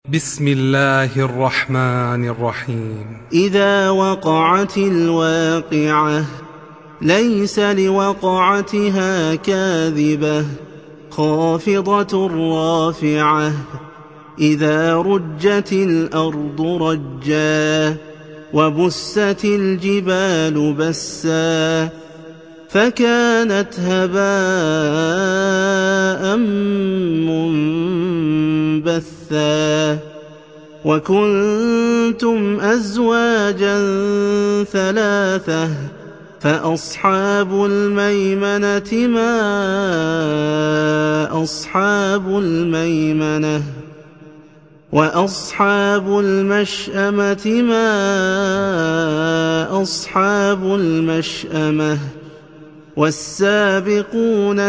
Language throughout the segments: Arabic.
بسم الله الرحمن الرحيم. إذا وقعت الواقعة ليس لوقعتها كاذبة خافضة رافعة إذا رجت الأرض رجا وبست الجبال بسا فكانت هباء منبثا وكنتم أزواجا ثلاثة فأصحاب الميمنة ما أصحاب الميمنة وأصحاب المشأمة ما أصحاب المشأمة والسابقون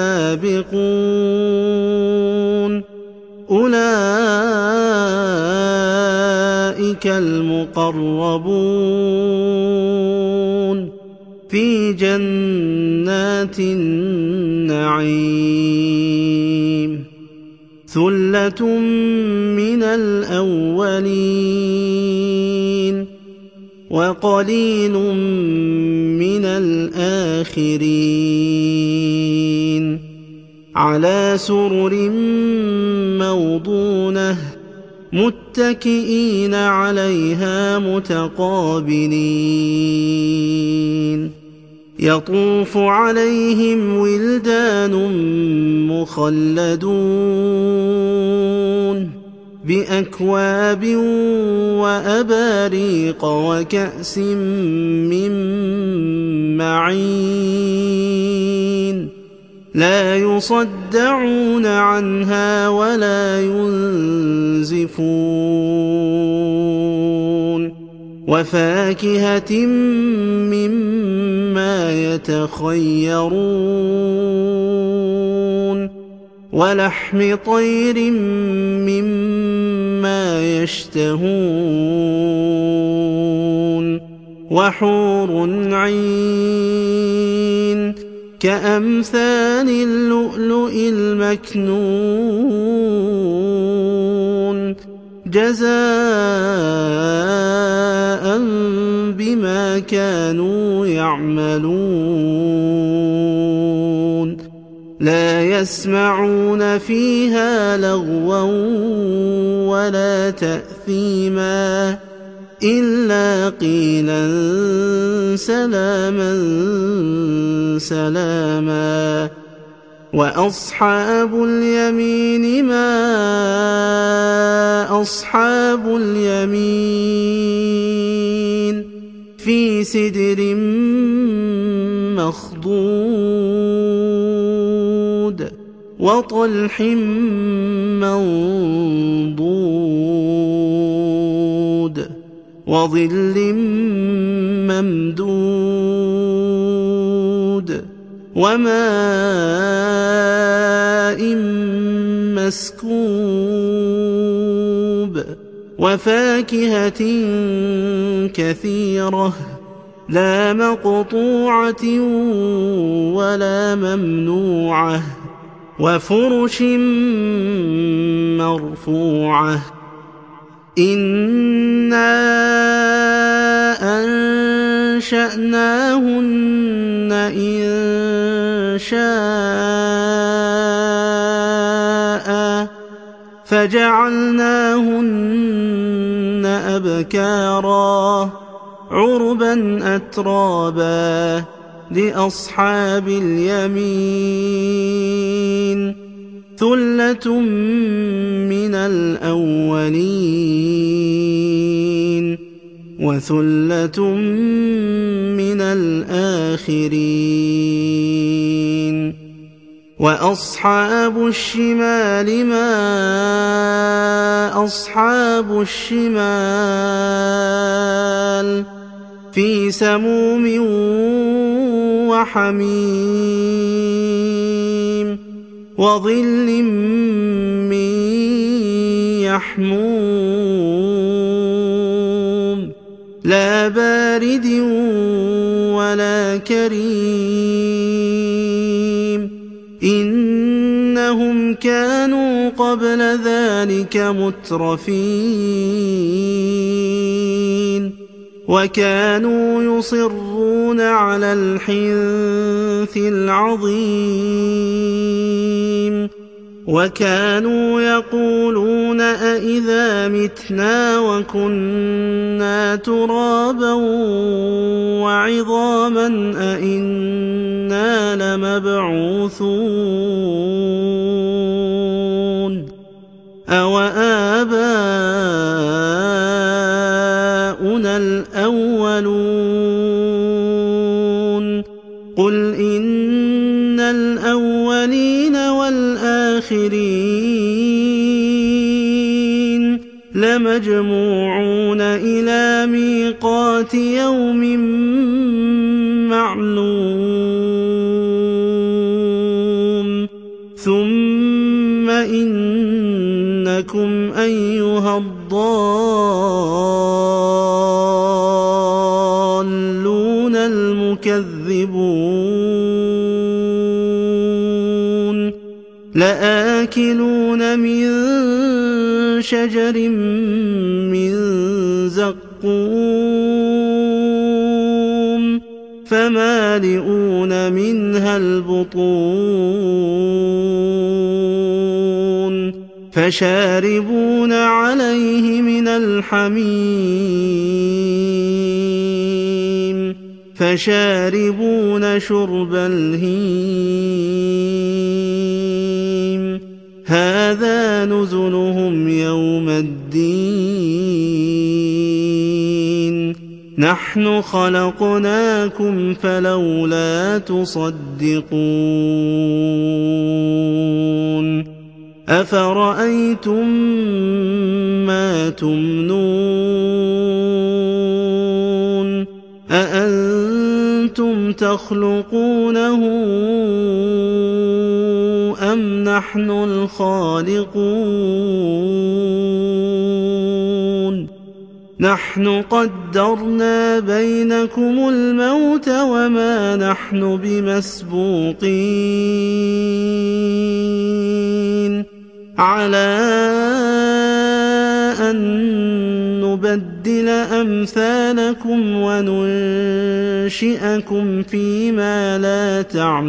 السابقون أولئك المقربون في جنات النعيم ثلة من الأولين وقليل من الآخرين على سرر موضونة متكئين عليها متقابلين يطوف عليهم ولدان مخلدون بأكواب وأباريق وكأس من معين لا يصدعون عنها ولا ينزفون وفاكهة مما يتخيرون ولحم طير مما يشتهون وحور عين كأمثال اللؤلؤ المكنون جزاء بما كانوا يعملون لا يسمعون فيها لغوا ولا تأثيما إلا قيلا سلاما سلاما وأصحاب اليمين ما أصحاب اليمين في سدر مخضود وطلح منضود وظل ممدود وماء مسكوب وفاكهة كثيرة لا مقطوعة ولا ممنوعة وفرش مرفوعة إنا أنشأناهن إنشاء فجعلناهن أبكارا عربا أترابا لأصحاب اليمين ثلة من الأولين وثلة من الآخرين وأصحاب الشمال ما أصحاب الشمال في سموم وحميم وظل من يحموم لا بارد ولا كريم إنهم كانوا قبل ذلك مترفين وكانوا يصرون على الحنث العظيم وكانوا يقولون أإذا متنا وكنا ترابا وعظاما أإنا لمبعوثون أوآباؤنا الأولون قل إن الأولين والآخرين لمجموعون إلى ميقات يوم معلوم ثم إنكم أيها الضالون المكذبون لآكلون من شجر من زقوم فمالئون منها البطون فشاربون عليه من الحميم فشاربون شرب الهيم هذا نزلهم يوم الدين نحن خلقناكم فلولا تصدقون أفرأيتم ما تمنون أأنتم تخلقونه أم نحن الخالقون نحن قدرنا بينكم الموت وما نحن بمسبوقين على أن نبدل أمثالكم وننشئكم فيما لا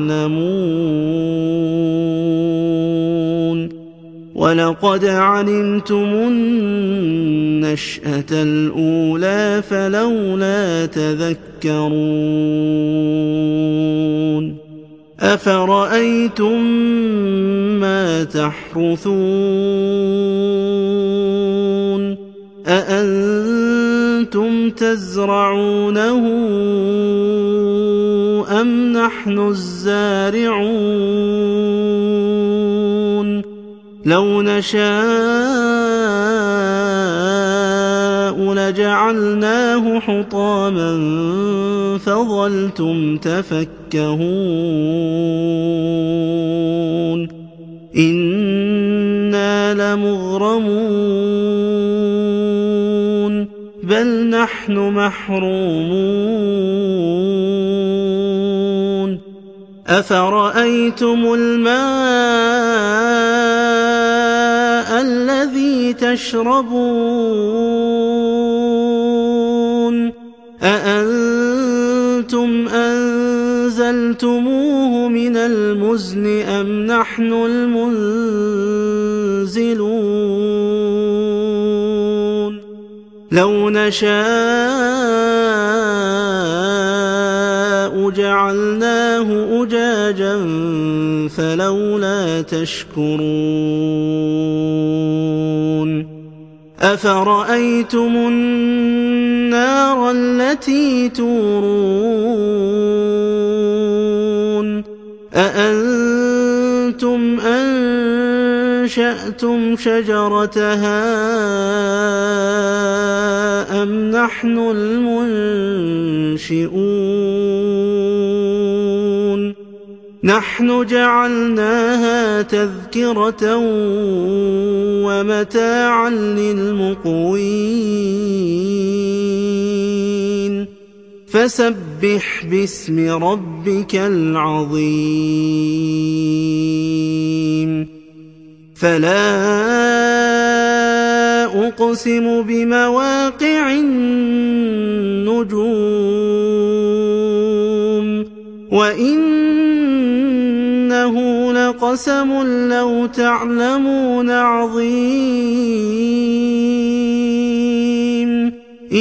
تعلمون ولقد علمتم النشأة الأولى فلولا تذكرون أفرأيتم ما تحرثون أأنتم تزرعونه أم نحن الزارعون لو نشاء لجعلناه حطاما فظلتم تفكهون إنا لمغرمون بل نحن محرومون أفرأيتم الماء الذي تشربون أأنتم أنزلتموه من المزن أم نحن المنزلون لو نشاء جعلناه أجاجا فلولا تشكرون أفرأيتم النار التي تورون أأنتم أنشأتم شجرتها أم نحن المنشئون نحن جعلناها تذكرة ومتاعا للمقوين فسبح باسم ربك العظيم فلا أقسم بمواقع النجوم وإنه لقسم لو تعلمون عظيم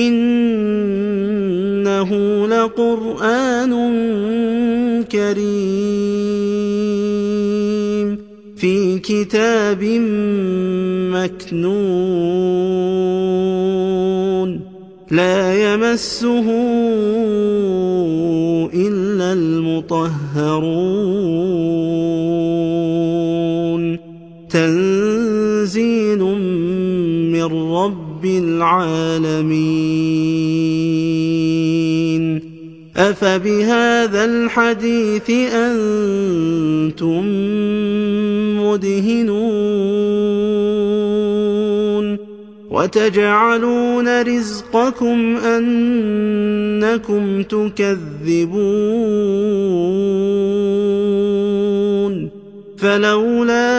إنه لقرآن كريم في كتاب مكنون لا يمسه إلا المطهرون تنزيل من رب العالمين أفبهذا الحديث أنتم مدهنون وتجعلون رزقكم أنكم تكذبون فلولا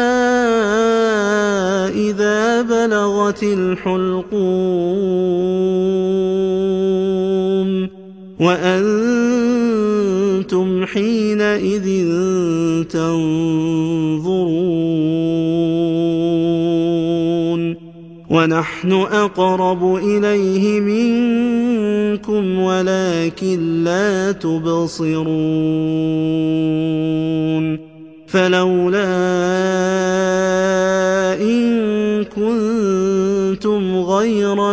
إذا بلغت الحلقوم وأنتم حينئذ تنظرون ونحن أقرب إليه منكم ولكن لا تبصرون فلولا إن كنتم غير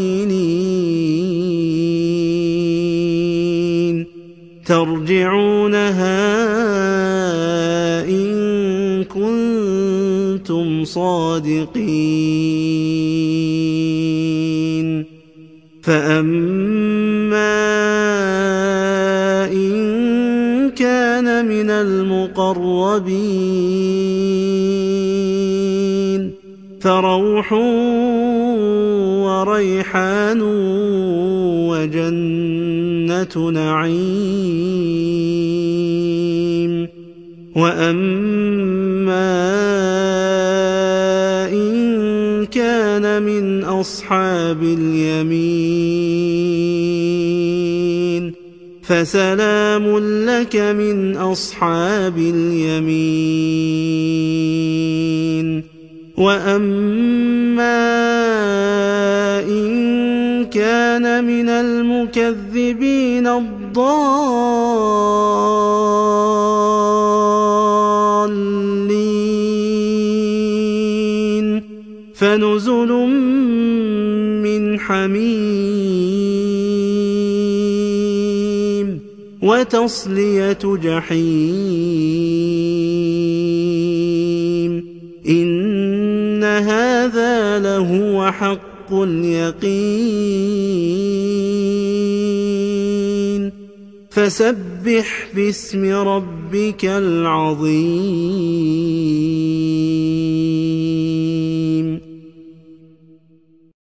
مدينين ترجعونها إن كنتم صادقين فأما إن كان من المقربين فروح وريحان وجنة نعيم وأما إن كان من أصحاب اليمين فسلام لك من أصحاب اليمين وأما إن كان من المكذبين الضالين فنزل من حميم وتصلية جحيم إن هذا لهو حق اليقين فسبح باسم ربك العظيم